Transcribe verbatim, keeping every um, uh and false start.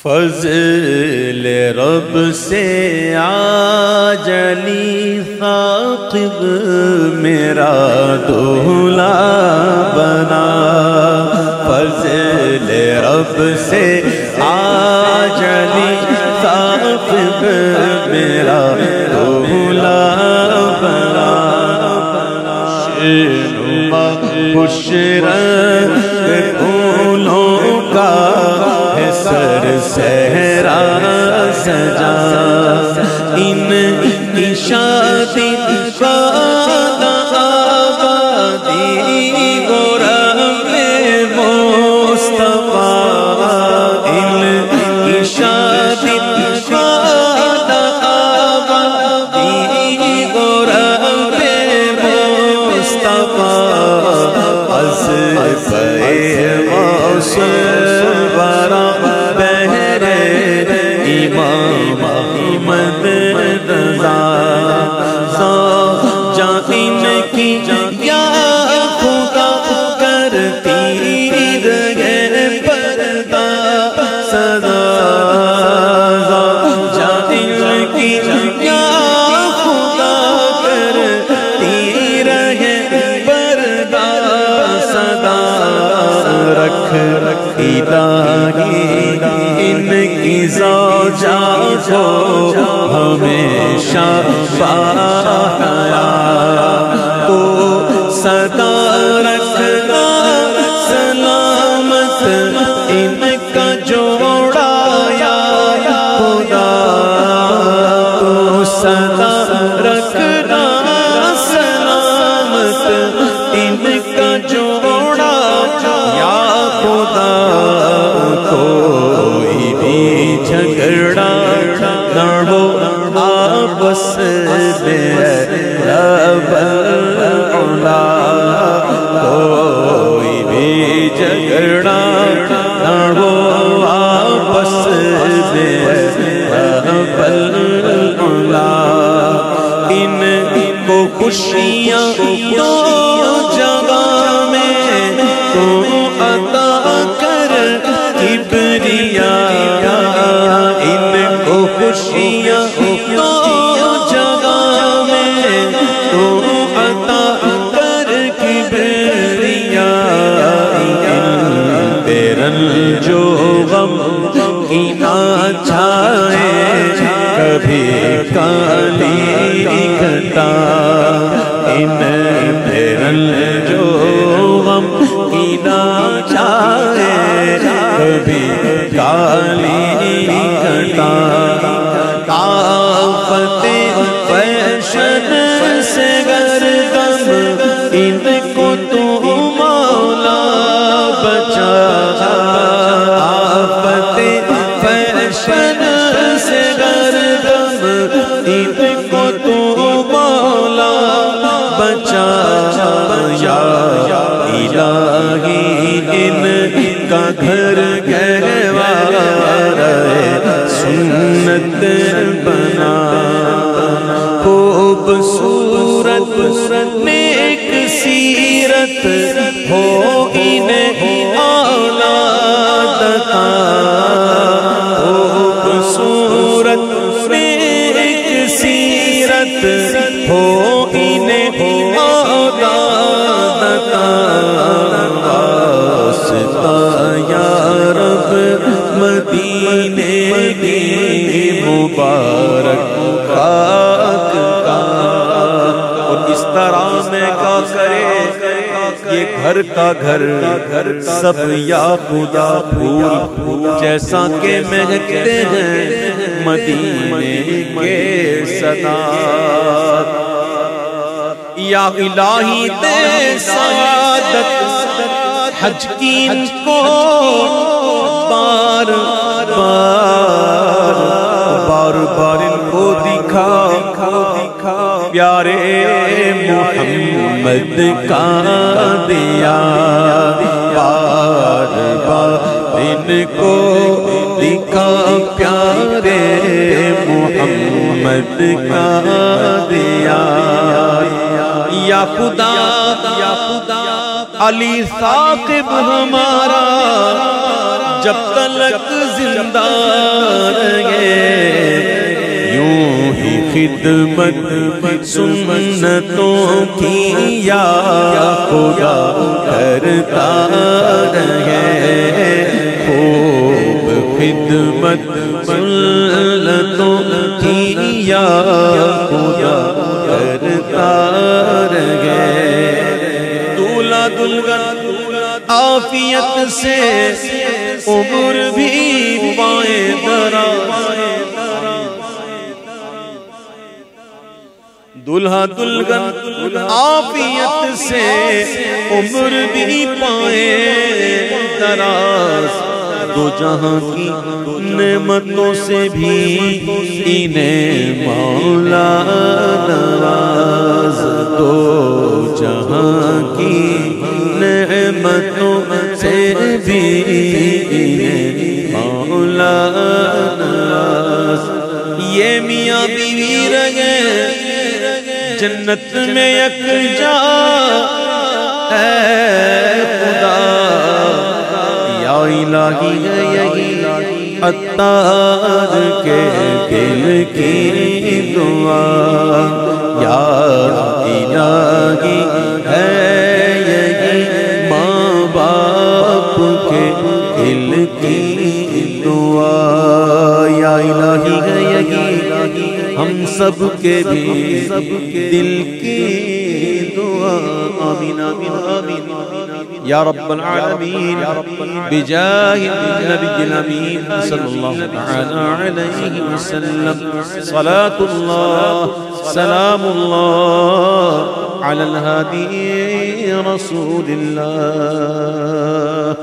فضل رب سے عاجلی ثاقب میرا دولہا بنا، فضل رب سے عاجلی ثاقب میرا دولہا بنا، شنما خوش رنگ پھولوں کا ہے سر صحرا سجا، ان کی شادی فادا آبادی غرام مصطفیٰ، ان کی شادی فادا آبادی غرام مصطفیٰ، از پہ موصل برا بہر امام احمد رضا، جان کی کیا خدا کرتی رہے پردہ صدا، جان کی کیا خدا کرتی رہے پردہ صدا، رکھ الہی ان کی زوجہ کو ہمیشہ باحیا، تو صدا رکھنا سلامت ان کا جوڑا یا خدا، تو صدا رکھنا سلامت ان کا جوڑا یا خدا، کوئی بھی جھگڑا نہ ہو آپس میں رب العلا، کوئی بھی جھگڑا نہ ہو آپس میں رب العلا، ان کو خوشیاں دو جگہ میں تو عطا کر کبریا، ان کو خوشیاں دو جگہ میں تو عطا کر کبریا، ان پہ رنج و غم کی نہ چھائے کبھی کالی گھٹا، ان پہ رنج و غم کی نہ چھائے کبھی کالی گھٹا، آفت فیشن سے گردن ان کو تو مولا بچا، آفت فیشن سے گردن ان کو تو مولا بچا، یا الہی ان کا گھر گہوارہ سنت بنا، خوبصورت نیک سیرت ہو انہیں اولاد عطا، خوبصورت نیک سیرت ہو انہیں اولاد عطا، واسطہ یا رب مدینے کی مبارک خاک کا، اور اس طرح میں کیا کرے یہ گھر کا گھر سب یا خدا پھول جیسا کہ مہکتے ہیں مدینے کے صدات، یا الہی دے سعادت حج کی ان کو بار بار بار بار ان کو دکھا پیارے محمد کا دیا، بار بار ان کو دکھا پیارے محمد کا دیا، یا خدا یا خدا علی ثاقب ہمارا جب تلک زندہ خدمت سنتوں کی یا خدا کرتا رہے، خوب خدمت سنتوں کی یا خدا کرتا رہے۔ دولہا دلہن عافیت سے عمر بھی پائے دراز، دلہا دلہن عافیت سے عمر بھی پائے دراز، دو جہاں کی نعمتوں سے بھی انہیں مولا نواز، دو جہاں کی نعمتوں سے بھی انہیں مولا نواز۔ یہ میاں بیوی رہے جنت میں یکجا، اے خدا یا الہی ہے یہی عطار کے دل کی دعا، یا الہی ہے یہی ماں باپ کے دل کی دعا، یا الہی ہے یہی ہم سب کے بھی دل کی دعا۔ آمین آمین آمین یا رب العالمین، بجاہ النبی الامین صلی اللہ تعالی علیہ وسلم، صلاة اللہ سلام اللہ علی الہادی رسول اللہ۔